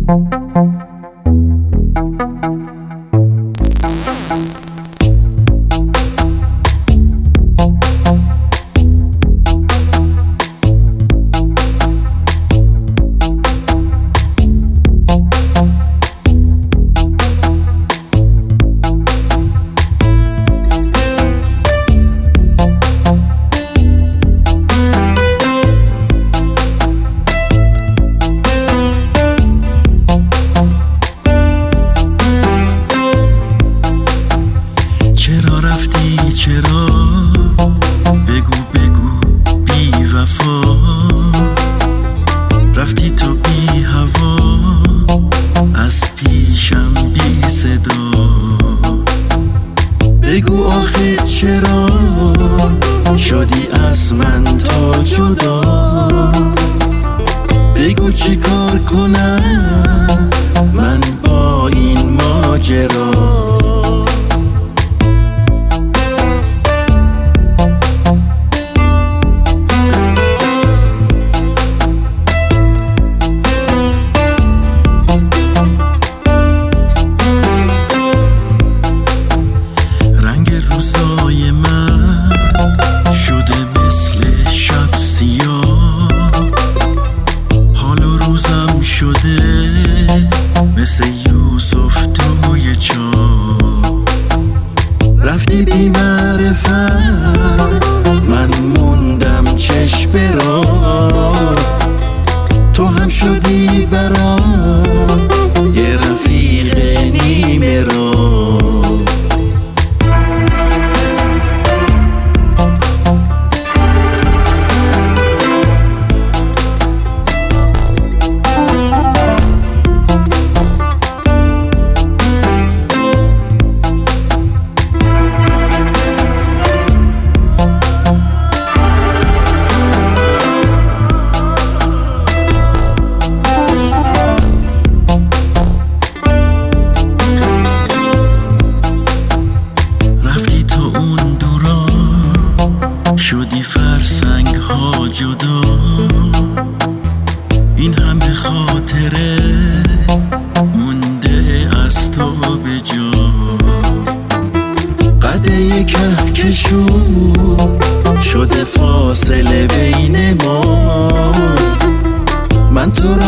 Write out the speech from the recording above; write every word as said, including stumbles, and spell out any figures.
چرا بگو بگو بی وفا رفتی تو بی هوا از پیشم بی صدا بگو آخه چرا شدی از من تا جدا بگو چی کار کنم من با این ماجرا روزای من شده مثل شب سیاه حال و روزم شده مثل یوسف توی چاه رفتی بی معرفت من موندم چشم برا تو هم شدی برام یه رفیق نیمه را شدی فرسنگ ها جدا این همه خاطره مونده از تو به جا قده کهکشون شده فاصله بین ما من تو